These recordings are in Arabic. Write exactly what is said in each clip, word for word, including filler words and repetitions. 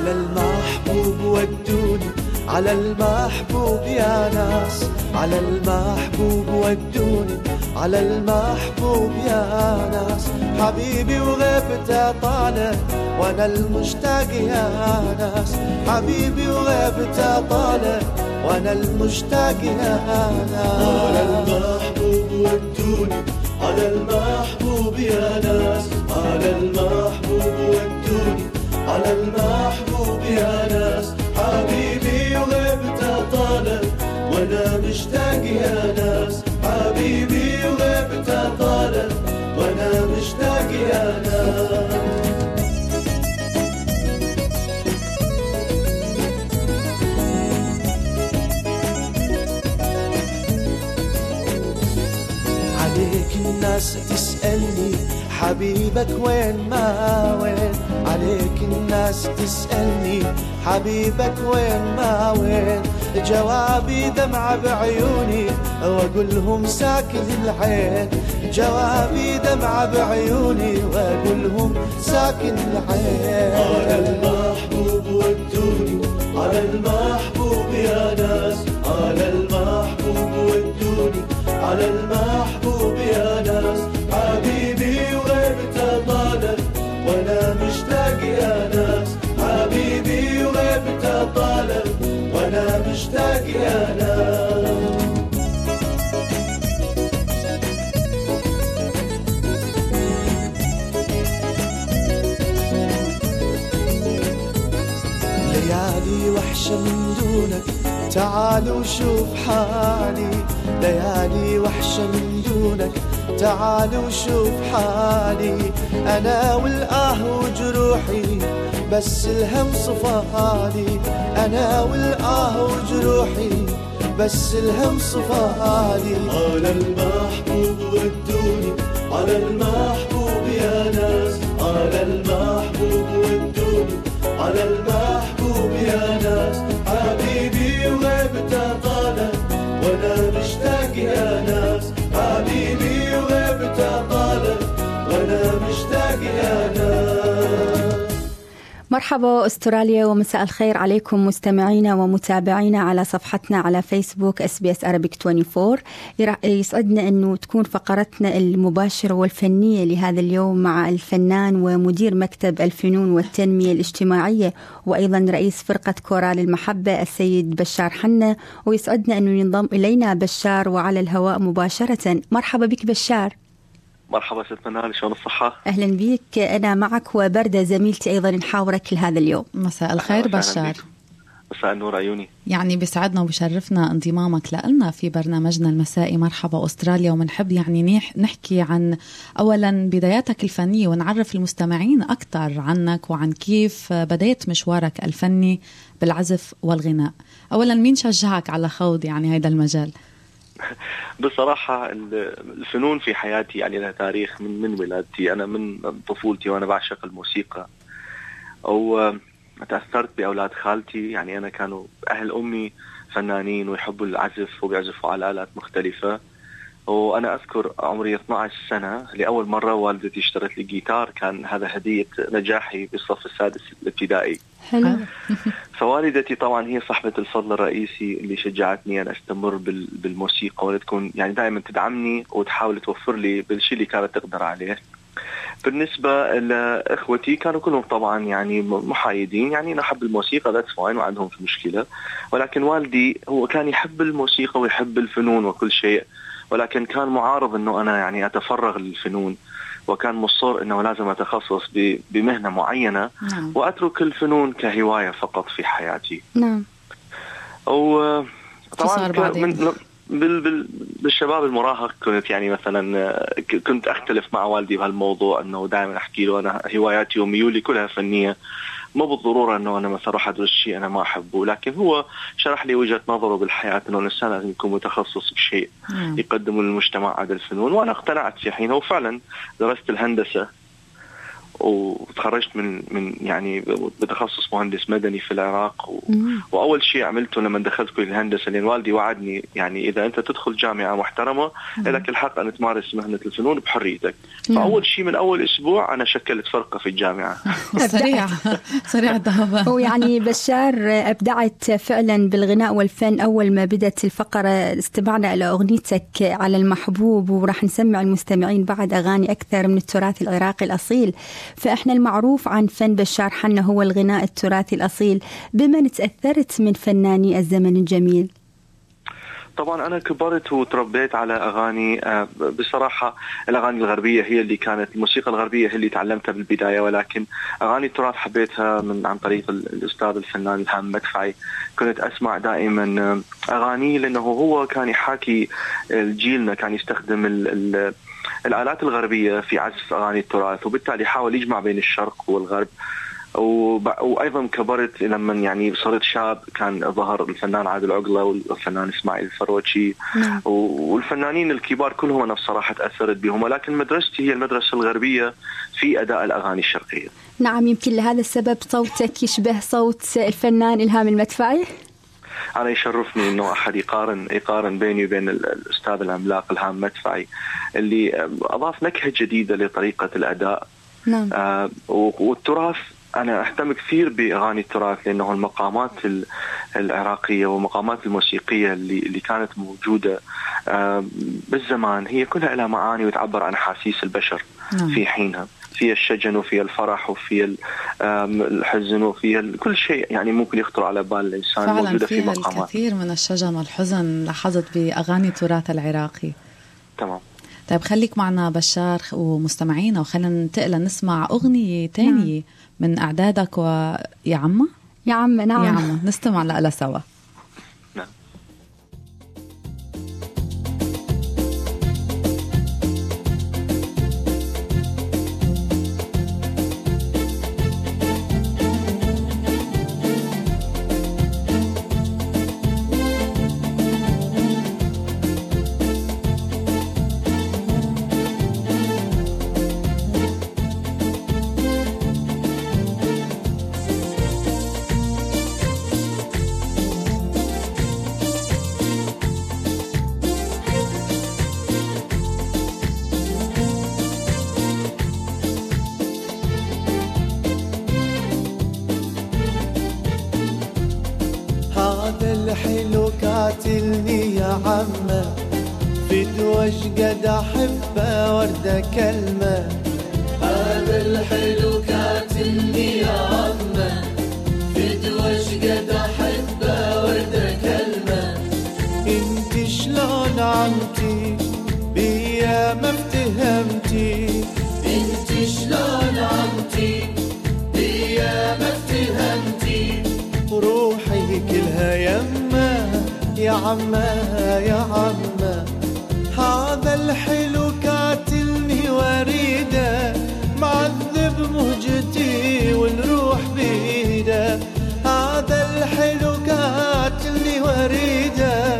على المحبوب ودوني، على المحبوب يا ناس، على المحبوب ودوني، على المحبوب يا ناس. حبيبي وغيبته طالع وانا المشتاق يا ناس، حبيبي وغيبته طالع وانا المشتاق يا ناس. على المحبوب ودوني، على المحبوب يا ناس، على المحبوب ودوني، على المحبوب يا ناس. حبيبي وغيبته طالع وانا مشتاق يا ناس، حبيبي وغيبته طالع وانا مشتاق يا ناس. عليك الناس تسألني حبيبك وين ما وين، عليك الناس تسألني حبيبك وين ما وين. جوابي دمعة بعيوني واقولهم ساكن العين، جوابي دمعة بعيوني واقولهم ساكن العين. على المحبوب ودوني، على المحبوب يا ناس، على المحبوب ودوني، على المحبوب يا ناس. حبيبي وغيبته طالع وانا مشتاق يا ناس، حبيبي وغيبته طالع وانا مشتاق يا ناس. ليالي وحشة من دونك تعال وشوف حالي، ليالي وحشة من دونك تعال وشوف حالي. أنا والآه وجروحي بس الهم صفالي، أنا والآه وجروحي بس الهم صفالي. على المحبوب ودوني، على المحبوب يا ناس، على المحبوب ودوني، على المحبوب يا ناس. حبيبي وغيبته طالع وانا مشتاق يا ناس، حبيبي وغيبته طالع وانا مشتاق يا ناس. مرحبا أستراليا ومساء الخير عليكم مستمعينا ومتابعينا على صفحتنا على فيسبوك إس بي إس Arabic أربعة وعشرين. يسعدنا أنه تكون فقرتنا المباشرة والفنية لهذا اليوم مع الفنان ومدير مكتب الفنون والتنمية الاجتماعية وأيضا رئيس فرقة كورال المحبة السيد بشار حنة. ويسعدنا أنه ينضم إلينا بشار وعلى الهواء مباشرة. مرحبا بك بشار. مرحبا ست منال، شلون الصحة؟ أهلا بك، أنا معك وبردة زميلتي أيضا نحاورك لهذا اليوم. مساء الخير بشار. مساء النور عيوني. يعني بسعدنا وبشرفنا انضمامك لنا في برنامجنا المسائي مرحبا أستراليا، ومنحب يعني نحكي عن أولا بداياتك الفنية ونعرف المستمعين أكثر عنك وعن كيف بدأت مشوارك الفني بالعزف والغناء. أولا مين شجعك على خوض يعني هذا المجال؟ بصراحة الفنون في حياتي يعني لها تاريخ من من ولادتي. أنا من طفولتي وأنا بعشق الموسيقى، أو تأثرت بأولاد خالتي. يعني أنا كانوا أهل أمي فنانين ويحبوا العزف وبيعزفوا على آلات مختلفة. وأنا أذكر عمري اثنتي عشرة سنة لأول مرة والدتي اشترت لي جيتار، كان هذا هدية نجاحي بالصف السادس الابتدائي. حلو. فوالدتي طبعا هي صاحبة الفضل الرئيسي اللي شجعتني أن أستمر بالموسيقى، وتكون يعني دائما تدعمني وتحاول توفر لي بالشيء اللي كانت تقدر عليه. بالنسبة لإخوتي كانوا كلهم طبعا يعني محايدين، يعني أنا أحب الموسيقى ذاتس فاين وما عندهم في مشكلة، ولكن والدي هو كان يحب الموسيقى ويحب الفنون وكل شيء، ولكن كان معارض أنه أنا يعني أتفرغ للفنون، وكان مصر أنه لازم أتخصص بمهنة معينة. نعم. وأترك الفنون كهواية فقط في حياتي. نعم. وطبعا من بال بال بالشباب المراهق كنت يعني مثلا كنت أختلف مع والدي بهالموضوع، أنه دائما أحكي له أنا هواياتي وميولي كلها فنية، مو بالضرورة أنه أنا مثلا أروح أدرس شيء أنا ما أحبه، لكن هو شرح لي وجهة نظره بالحياة أنه الإنسان لازم يكون متخصص بشيء مم. يقدمه للمجتمع عدا الفنون. وأنا اقتنعت في حينها وفعلا درست الهندسة، وتخرجت من من يعني بتخصص مهندس مدني في العراق. و... واول شيء عملته لما دخلت كليه الهندسه، لان والدي وعدني يعني اذا انت تدخل جامعه محترمه لك الحق ان تمارس مهنه الفنون بحريتك. فاول شيء من اول اسبوع انا شكلت فرقه في الجامعه. سريع سريع الذهب. ويعني بشار ابدعت فعلا بالغناء والفن. اول ما بدت الفقره استمعنا الى اغنيتك على المحبوب، وراح نسمع المستمعين بعد اغاني اكثر من التراث العراقي الاصيل. فإحنا المعروف عن فن بشار حنا هو الغناء التراثي الأصيل. بمن تأثرت من فناني الزمن الجميل؟ طبعا أنا كبرت وتربيت على أغاني، بصراحة الأغاني الغربية هي اللي كانت، الموسيقى الغربية هي اللي تعلمتها بالبداية، ولكن أغاني التراث حبيتها من عن طريق الأستاذ الفنان إلهام مدفعي. كنت أسمع دائما أغاني لأنه هو كان يحاكي جيلنا، كان يستخدم ال ال الآلات الغربية في عزف أغاني التراث، وبالتالي حاول يجمع بين الشرق والغرب. وأيضا كبرت لما يعني صرت شاب كان ظهر الفنان عادل عقلة والفنان إسماعيل الفروتشي والفنانين الكبار كلهم أنا بصراحة تأثرت بهم، ولكن مدرستي هي المدرسة الغربية في أداء الأغاني الشرقية. نعم، يمكن لهذا السبب صوتك يشبه صوت الفنان إلهام المدفعي. أنا يشرفني إنه أحد يقارن يقارن بيني وبين الأستاذ العملاق إلهام مدفعي اللي أضاف نكهة جديدة لطريقة الأداء. نعم. آه والتراث أنا أهتم كثير بأغاني التراث، لأنه المقامات العراقية والمقامات الموسيقية اللي اللي كانت موجودة آه بالزمان هي كلها لها معاني وتعبر عن أحاسيس البشر. نعم. في حينها في الشجن وفي الفرح وفي الحزن وفي كل شيء يعني ممكن يخطر على بال الإنسان موجودة في مقامات. فعلا الكثير من الشجن والحزن لاحظت بأغاني التراث العراقي. تمام. طيب خليك معنا بشار ومستمعينا، وخلينا ننتقل نسمع أغنية تانية. نعم. من أعدادك ويا عمّا يا عم. نعم يا عمّا نستمع لها سوا. نعم. الحلو كاتلني يا عمه، فدوش قد احبه ورده كلمه. هذا الحلو كاتلني يا عمه، فدوش قد احبه ورده كلمه. انت شلون عمتي بيا ما افتهمتي، انت شلون عمتي بيا ما افتهمتي. روحي كلها يمه يا عمه يا عمه. هذا الحلو كاتلني وريده، معذب مهجتي والروح بيده. هذا الحلو كاتلني وريده،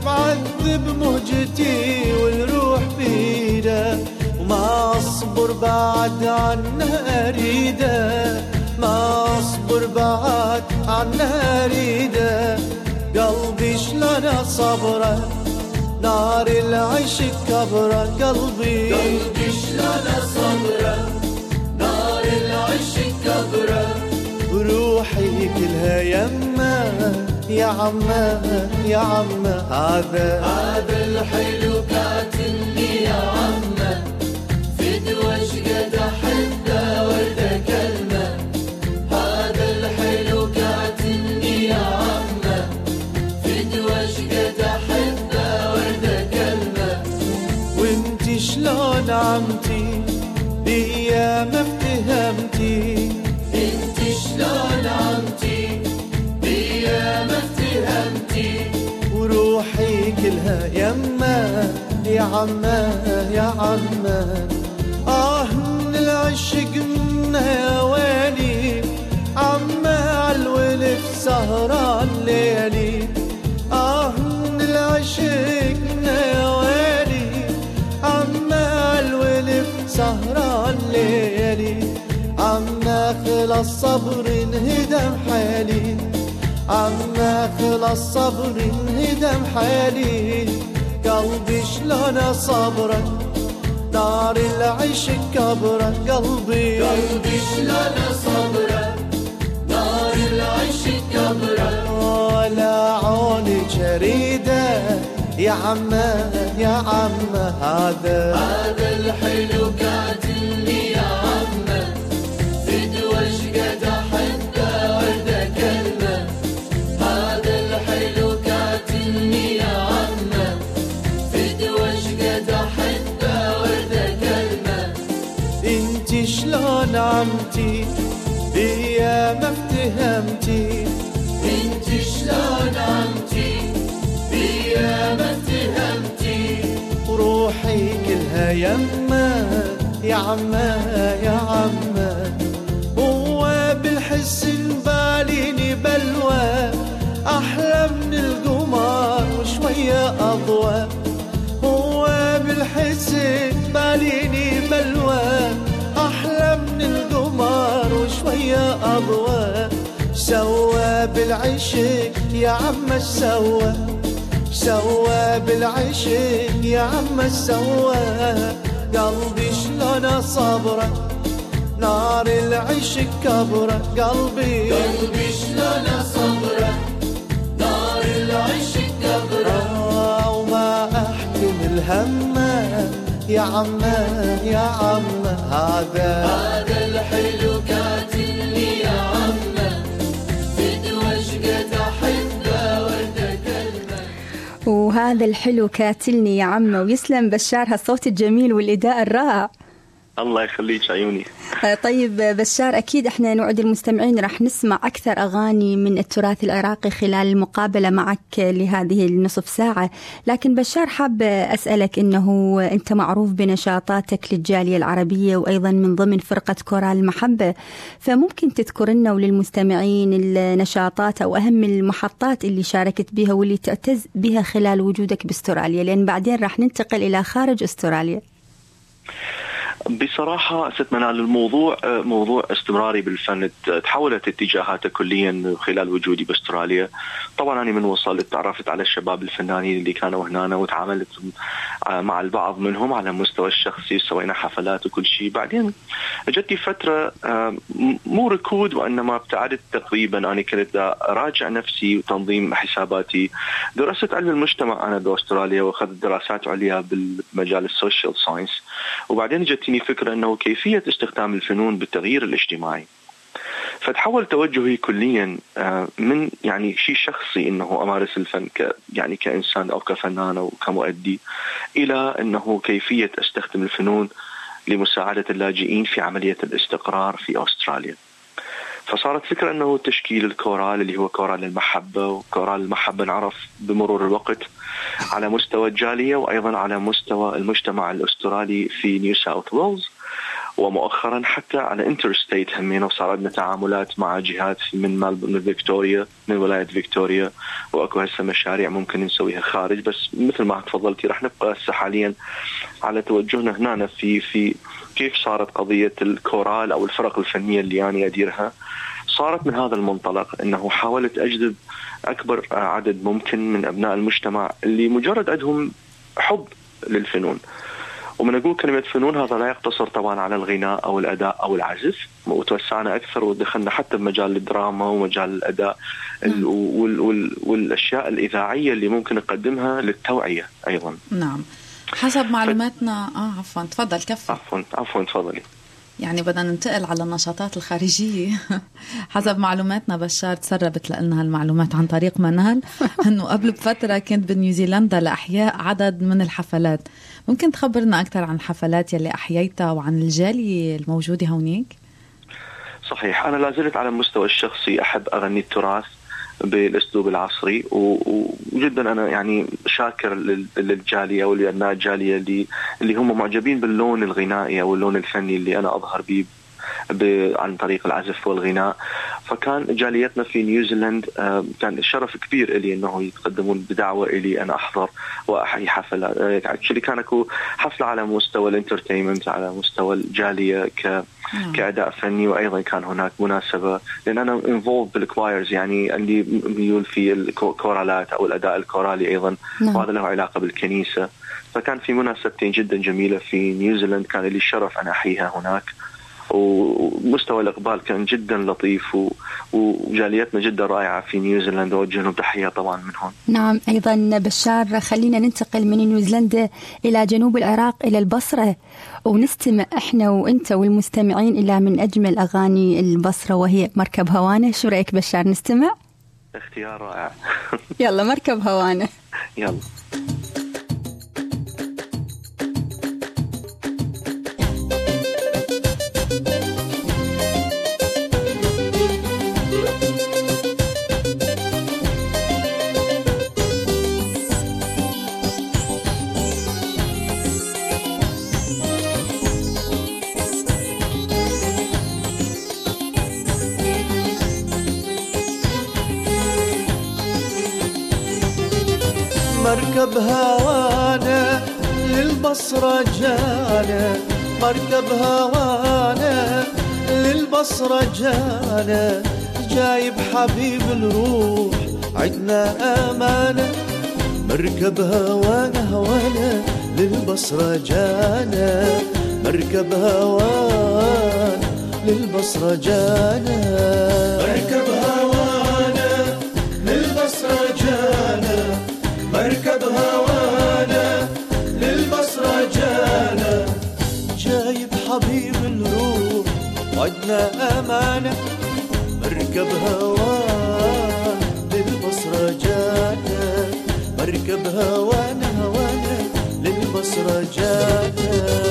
معذب مهجتي والروح بيده. وما اصبر بعد عنه اريده، ما اصبر بعد عنه اريده. قلبي شلون صبره، نار العيش كبره. قلبي قلبي شلون صبره، نار العيش كبره. روحي كلها يمه يا عمه يا عمه. هذا هذا الحلو كاتلني يا عمه، فدوش قد احبه ورده كلمه. هذا الحلو كاتلني يا عمه، فدوش قد احبه ورده كلمه. وانت شلون عمتي بيا ما افتهمتي، انت شلون عمتي بيا ما افتهمتي. وروحي كلها يمه يا عمه يا عمه. آه من العشق منا يا ويلي، عمه عالولف سهران ليلي. آه من العشق منا يا ويلي، عمه عالولف سهران ليلي. خلص صبر انهدم حالي، عما خلص صبر انهدم حالي، قلبي شلون صبرك نار العشق كبرك، قلبي قلبي شلون صبرك نار العشق كبرك، ولا عوني جريدة يا عمه يا عمه، هذا هذا الحلو قاتلني يا عمه، فدوى شقد احبه ورده كلمه، هذا الحلو قاتلني يا عمه، فدوى شقد احبه ورده كلمه، انتي شلون عمتي بيا ما افتهمتي، انتي شلون عمتي بيا ما اتهمتي، روحي كلها يمه يا عمه يا عمه، هو بالحس باليني بلوى احلى من القمر وشويه اضوى، هو بالحس باليني بلوى احلى من القمر وشويه اضوى، سوى بالعشق يا عم سوى، سوى بالعشق يا عم سوى، قلبي شلون صبرك نار العشق كبرك، قلبي قلبي شلون صبرك نار العشق كبرك، وما احتمل همه يا عمه يا عمه، هذا هذا الحلو قاتلني يا عمه، فدوى شقد احبه ورده كلمه، وهذا الحلو كاتلني يا عمه. ويسلم بشار هالصوت الجميل والإداء الرائع. الله يخليك عيوني. طيب بشار، أكيد إحنا نوعد المستمعين راح نسمع أكثر أغاني من التراث العراقي خلال المقابلة معك لهذه النصف ساعة، لكن بشار حاب أسألك إنه أنت معروف بنشاطاتك للجالية العربية وأيضا من ضمن فرقة كورال المحبة، فممكن تذكر لنا وللمستمعين النشاطات أو أهم المحطات اللي شاركت بها واللي تعتز بها خلال وجودك باستراليا، لأن بعدين راح ننتقل إلى خارج استراليا. بصراحة ست منال، الموضوع موضوع استمراري بالفن، تحولت اتجاهاته كليا خلال وجودي باستراليا. طبعا أنا من وصلت تعرفت على الشباب الفنانين اللي كانوا هنا وتعاملت مع البعض منهم على المستوى الشخصي، سوينا حفلات وكل شيء. بعدين جتي فترة مو ركود وإنما ابتعدت تقريبا، أنا كنت أراجع نفسي وتنظيم حساباتي. درست علم المجتمع أنا باستراليا وأخذت دراسات عليا بالمجال السوشيال ساينس، وبعدين جتني فكرة أنه كيفية استخدام الفنون بالتغيير الاجتماعي. فتحول توجهي كليا من يعني شيء شخصي أنه أمارس الفن ك يعني كإنسان أو كفنان أو كمؤدي، إلى أنه كيفية استخدم الفنون لمساعدة اللاجئين في عملية الاستقرار في أستراليا. فصارت فكرة أنه تشكيل الكورال اللي هو كورال المحبة، وكورال المحبة نعرف بمرور الوقت على مستوى الجالية وأيضا على مستوى المجتمع الأسترالي في نيو ساوث ويلز، ومؤخرا حتى على انترستيت همين، وصار عندنا تعاملات مع جهات من من فيكتوريا، من ولاية فيكتوريا، واكو هسه مشاريع ممكن نسويها خارج. بس مثل ما تفضلتي راح نبقى هسه حاليا على توجهنا هنا في في كيف صارت قضية الكورال أو الفرق الفنية اللي أنا أديرها. صارت من هذا المنطلق أنه حاولت أجذب أكبر عدد ممكن من أبناء المجتمع اللي مجرد عندهم حب للفنون. ومن أقول كلمة فنون هذا لا يقتصر طبعا على الغناء أو الأداء أو العزف، وتوسعنا أكثر ودخلنا حتى بمجال الدراما ومجال الأداء وال وال والأشياء الإذاعية اللي ممكن نقدمها للتوعية أيضا. نعم، حسب معلوماتنا ف... آه عفوا تفضل كفي. عفوا عفوا تفضلي. يعني بدنا ننتقل على النشاطات الخارجية. حسب معلوماتنا بشار تسربت لنا هالمعلومات عن طريق منال أنه قبل بفترة كنت بنيوزيلندا لأحياء عدد من الحفلات. ممكن تخبرنا أكثر عن الحفلات يلي أحييتها وعن الجالية الموجودة هونيك؟ صحيح، أنا لازلت على المستوى الشخصي أحب أغني التراث بالأسلوب العصري، وجدا أنا يعني شاكر للجالية والأبناء الجالية اللي اللي هم معجبين باللون الغنائي أو اللون الفني اللي أنا أظهر به عن طريق العزف والغناء. فكان جاليتنا في نيوزيلند كان شرف كبير لي أنه يتقدمون بدعوة إلي أنا أحضر وأحيي حفلة. يعني كان أكو حفلة على مستوى الانترتينمنت، على مستوى الجالية ك نعم. كأداء فني. وأيضا كان هناك مناسبة لأن أنا involved بالكوايرز، يعني عندي ميول في الكورالات أو الأداء الكورالي أيضا. نعم. وهذا له علاقة بالكنيسة. فكان في مناسبتين جدا جميلة في نيوزيلند كان لي الشرف أن أحييها هناك، ومستوى الإقبال كان جدا لطيف، وجاليتنا جدا رائعة في نيوزيلندا، ووجه لهم تحية طبعا من هون. نعم. أيضا بشار، خلينا ننتقل من نيوزيلندا إلى جنوب العراق إلى البصرة، ونستمع إحنا وإنت والمستمعين إلى من أجمل أغاني البصرة وهي مركب هوانا. شو رأيك بشار نستمع؟ اختيار رائع. يلا مركب هوانا. يلا. مركب هوانا للبصرة جانا، مركب هوانا للبصرة جانا، جايب حبيب الروح عدنا أمانة. مركب هوانا هوانا للبصرة جانا، مركب هوانا للبصرة جانا، مركب هوانا للبصرة جانا، مركب هوانا للبصرة جانا، جايب حبيب الروح وعدنا أمانة. مركب هوانا للبصرة جانا، مركب هوانا هوانا للبصرة جانا.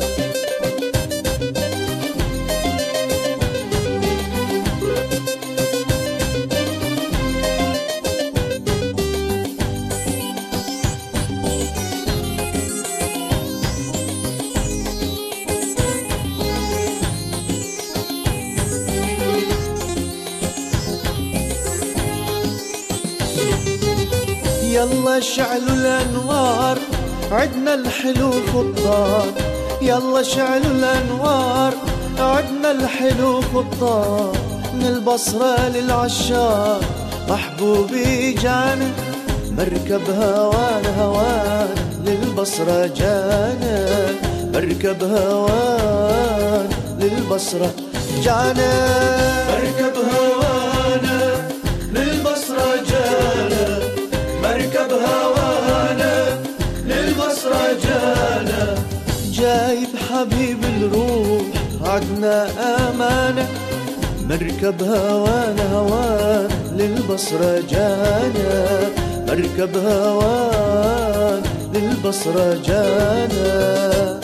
يلا شعلوا الأنوار عدنا الحلو خطار، يلا شعلوا الأنوار عدنا الحلو خطار، من البصرة للعشاق محبوبي جانا. مركب هوانا هوانا للبصرة جانا، مركب هوانا للبصرة جانا، مركب هوانا للبصرة جانا، مركب هوانا للبصرة جانا، جايب حبيب الروح عدنا أمانة. مركب هوانا هوانا للبصرة جانا، مركب هوانا للبصرة جانا.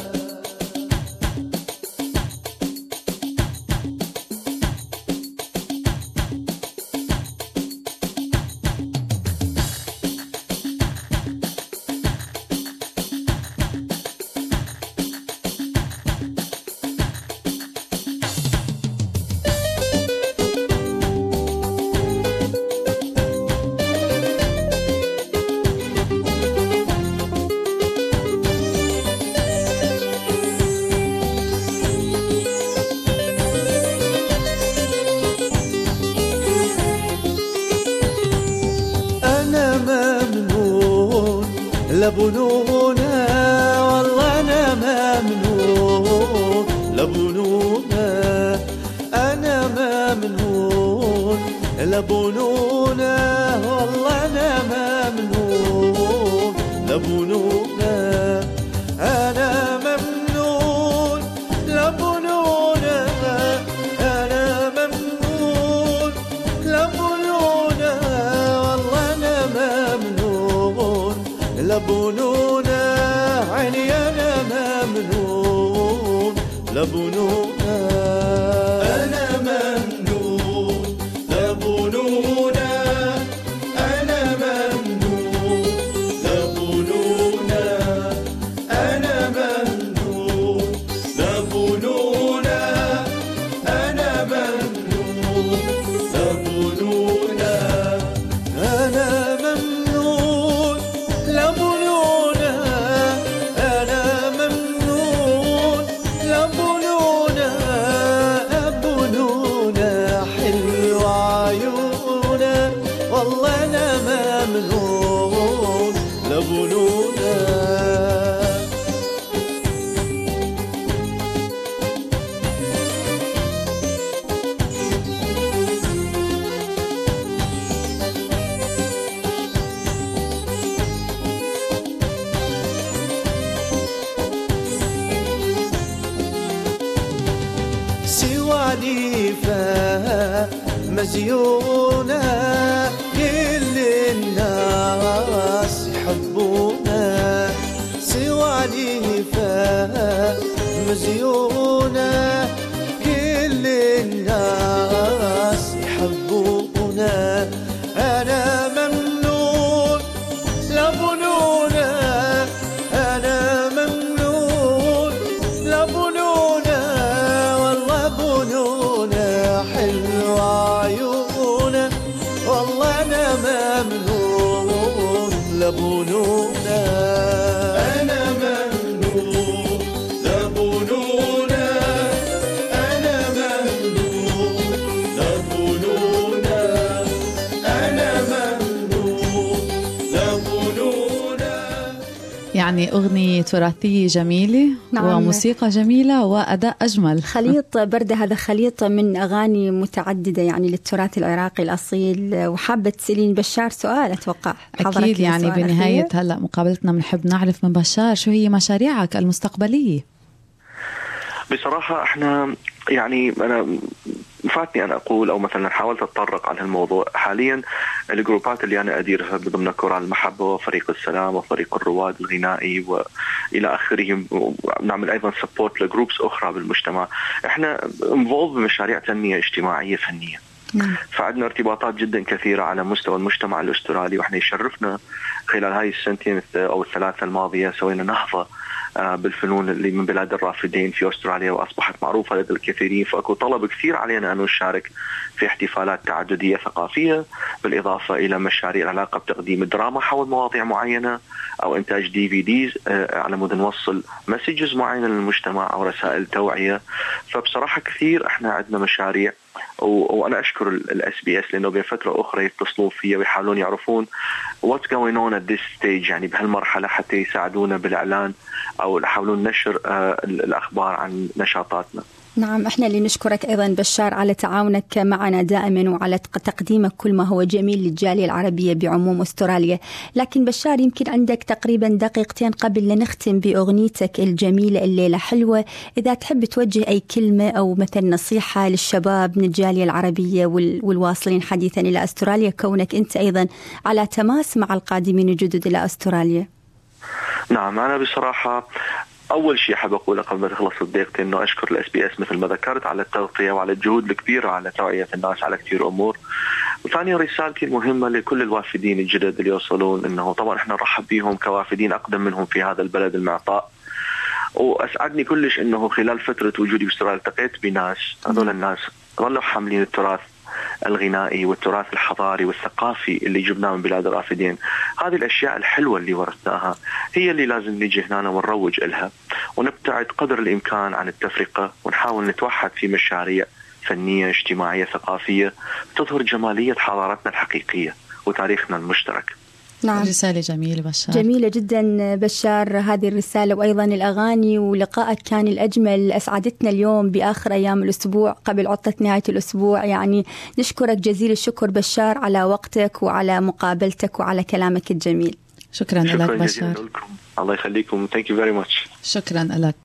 لبنونا والله أنا ممنون، لبنونا أنا ممنون، لبنونا والله أنا ممنون، لبنونا أنا ممنون، لبنونا أنا ممنون، لبنونا والله أنا ممنون، لبنونا عيني أنا ممنون، لبنونا أنا ممنون، لبنونا أنا ممنون، لبنونا أنا ممنون، لبنونا أنا ممنون، لبنونا أنا ممنون، لبنونا أنا ممنون، لبنونا سواليفه مزيونة كل الناس يحبونه سواليفه مزيونة كل الناس يحبونه أنا ممنون لبنونه أنا ممنون لبنونه والله بنونه حلوة عيونه والله أنا ممنون لبنونه أنا ممنون لبنونه أنا ممنون لبنونه أنا ممنون لبنونه. يعني أغنية تراثية جميلة. نعم. وموسيقى جميلة وأداء أجمل. خليط بردة، هذا خليط من أغاني متعددة يعني للتراث العراقي الأصيل. وحابة تسألين بشار سؤال أتوقع. أكيد يعني بنهاية هلأ مقابلتنا بنحب نعرف من بشار شو هي مشاريعك المستقبلية. بصراحة احنا يعني أنا فاتني أن أقول أو مثلا حاولت أتطرق على الموضوع. حاليا الجروبات اللي أنا أديرها بضمن كورال المحبة وفريق السلام وفريق الرواد الغنائي وإلى آخره، نعمل أيضا سبورت لجروبس أخرى بالمجتمع. إحنا انفولف بمشاريع تنمية اجتماعية فنية. فعندنا ارتباطات جدا كثيرة على مستوى المجتمع الأسترالي، وإحنا يشرفنا خلال هاي السنتين أو الثلاثة الماضية سوينا نهضة بالفنون اللي من بلاد الرافدين في أستراليا وأصبحت معروفة لدى الكثيرين. فأكو طلب كثير علينا أن نشارك في احتفالات تعددية ثقافية، بالإضافة إلى مشاريع العلاقة بتقديم دراما حول مواضيع معينة أو إنتاج دي في ديز على مود نوصل مسجز معينة للمجتمع أو رسائل توعية. فبصراحة كثير إحنا عندنا مشاريع، وأنا أشكر الأس بي إس لأنه بين فترة أخرى يتصلون فيها ويحاولون يعرفون what's going on at this stage يعني بهالمرحلة حتى يساعدونا بالإعلان أو يحاولون نشر الأخبار عن نشاطاتنا. نعم، احنا اللي نشكرك ايضا بشار على تعاونك معنا دائما وعلى تقديمك كل ما هو جميل للجالية العربية بعموم استراليا. لكن بشار يمكن عندك تقريبا دقيقتين قبل لنختم باغنيتك الجميلة الليلة حلوة، اذا تحب توجه اي كلمة او مثل نصيحة للشباب من الجالية العربية والواصلين حديثا الى استراليا، كونك انت ايضا على تماس مع القادمين الجدد الى استراليا. نعم، انا بصراحة أول شيء حاب أقوله قبل ما تخلص الدقيقتين إنه أشكر الإس بي إس مثل ما ذكرت على التغطية وعلى الجهود الكبيرة على توعية الناس على كثير أمور. وثانيا رسالتي المهمة لكل الوافدين الجدد اللي يوصلون، إنه طبعا إحنا نرحب بهم كوافدين أقدم منهم في هذا البلد المعطاء، وأسعدني كلش إنه خلال فترة وجودي باستراليا التقيت بناس هذول الناس ظلوا حاملين التراث الغنائي والتراث الحضاري والثقافي اللي جبناه من بلاد الرافدين. هذه الأشياء الحلوة اللي ورثناها هي اللي لازم نيجي هنا ونروج إلها ونبتعد قدر الإمكان عن التفرقة، ونحاول نتوحد في مشاريع فنية اجتماعية ثقافية تظهر جمالية حضارتنا الحقيقية وتاريخنا المشترك. نعم، رسالة جميلة بشار. جميلة جدا بشار هذه الرسالة، وأيضا الأغاني، ولقائك كان الأجمل. أسعدتنا اليوم بآخر أيام الأسبوع قبل عطلة نهاية الأسبوع. يعني نشكرك جزيل الشكر بشار على وقتك وعلى مقابلتك وعلى كلامك الجميل. شكرا لك بشار. الله يخليكم. Thank you very much. شكرا لك.